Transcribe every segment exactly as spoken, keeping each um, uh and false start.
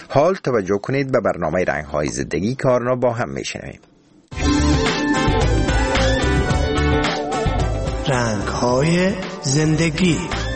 حال توجه کنید به برنامه رنگ‌های زندگی که آن را با هم میشنویم. رنگ‌های زندگی.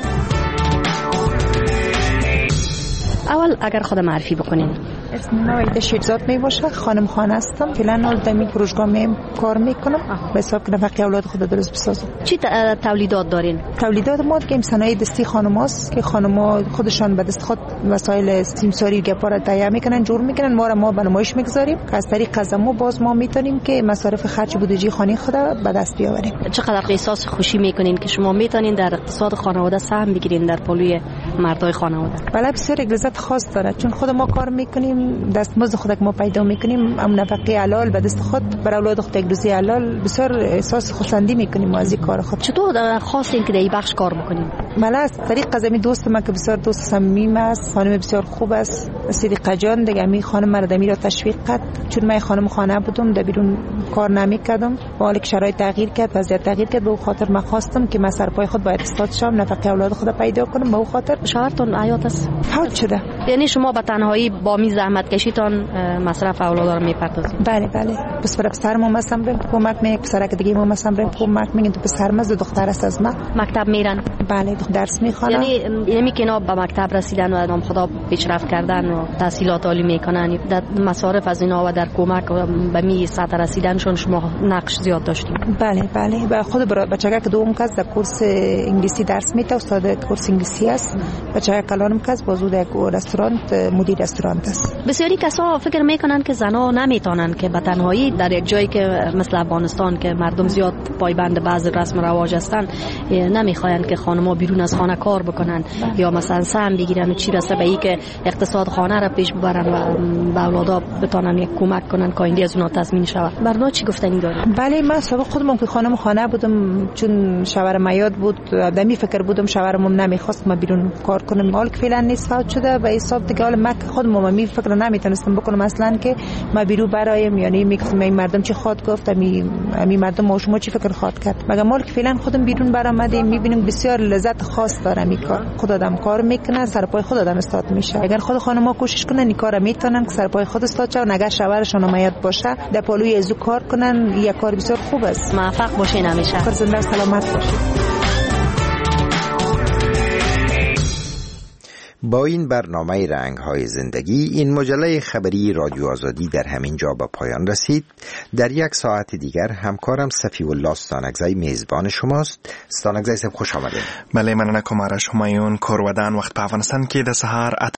اول اگر خود معرفی بکنین. اسم من وحیده شیرزاد می باشه، خانم خانه هستم. فعلا در این فروشگاه می کار میکنم به حساب که نفقه اولاد خود درست بسازم. چی تولیدات دارین؟ تولیدات ما که صنایع دستی خانماست که خانم‌ها خودشان به دست خود وسایل سیمساری گپارا تهیه میکنن، جور میکنن، ما را ما به نمایش میگذاریم که از طریق قزمو باز ما میتونیم که مصارف خرج بودجه خانه خود به دست بیاوریم. چقدر احساس خوشی میکنین که شما میتونین در اقتصاد خانواده سهم بگیرین در پلوی مردای خانواده؟ بله بسیار لذت خاص داره، چون خود ما کار میکنیم، دستمزد خود که ما پیدا میکنیم، هم نفقه حلال به دست خود برای اولاد خود یک روزی حلال، بسیار احساس خوشایندی میکنیم ما از این کار خود. چطور خواستین که در این بخش کار بکنیم؟ من از طریق قزمی دوست من که بسیار دوست صمیمی است، خانم بسیار خوب است، صدیقه جان دیگه می خانم مرا دمی را تشویق کرد، چون من خانم خانه بودم در بیرون کار نمیکردم، با حالی که شرایط تغییر کرد، وضعیت تغییر کرد، به اون خاطر من خواستم که من سر پای خود باید استاد شم، نفقه اولاد خود پیدا کنم، به اون خاطر. شوهرتون حیات است؟ فوت شده. یعنی شما به تنهایی با می زحمت کشیتان مصرف اولاد رو میپردازید؟ بله بله. پس برای پسرم مثلا بریم کمک میکنه، پسرک دیگه ما مثلا بریم کمک میکنه، تو پسرم از دختر است از من. مکتب میرن؟ بله درس میخوانن. یعنی یعنی که اینا به مکتب رسیدن و نام خدا پیشرفت کردن و تحصیلات عالی میکنن، در مصارف از اینا و در کمک به می سطح رسیدنشون شما نقش زیاد داشتین؟ بله بله. و خود برای بچه‌ها که دوم کس در کورس انگلیسی درس میده، استاد کورس انگلیسی است. بچه‌ها کلانم کس بازو در رستوران مدیر رستوران است. بسیاری کسا فکر میکنن که زنا نمیتونن که به تنهایی در یک جایی که مثل افغانستان که مردم زیاد پایبند بعض رسم و رواج هستن نمیخواین که خانم‌ها بیرون از خانه کار بکنن یا مثلا سهم بگیرن و چی رسه به این که اقتصاد خانه را پیش ببرن و به اولادا بتونن یک کمک کنن که آینده از اونها تضمین شود. برنا چی گفتنی دارید؟ بله من سابق خودم که خانم خانه بودم، چون شوهر میاد بود، دمی فکر بودم شوهرم نمیخواست ما بیرون کار کنم، حال که فعلا نیست، فوت شده. به حساب دیگه حال من خودم می فکر نمیتونستم بکنم اصلا که ما بیرون برایم، یعنی میگفتم این مردم چی خواد گفت، می می مردم ما شما چی فکر خواد کرد، مگه مال که فعلا خودم بیرون برآمدیم میبینیم بسیار لذت خاص داره می کار. خود آدم کار میکنه سر پای خود آدم استاد میشه. اگر خود خانم‌ها کوشش کنن این کارا میتونن که سر پای خود استاد شون، اگر شوهرشون میاد باشه در پلوی ازو کار کنن، یک کار بسیار خوب است. موفق باشین همیشه. زنده سلامت باشید. با این برنامه رنگ‌های زندگی این مجله خبری رادیو آزادی در همین جا به پایان رسید. در یک ساعت دیگر همکارم صفی الله استانکزی میزبان شماست. استانکزی صاحب خوش آمدید. بله مننه کومارش همایون کورودان وقت په افغانستان کې د سهار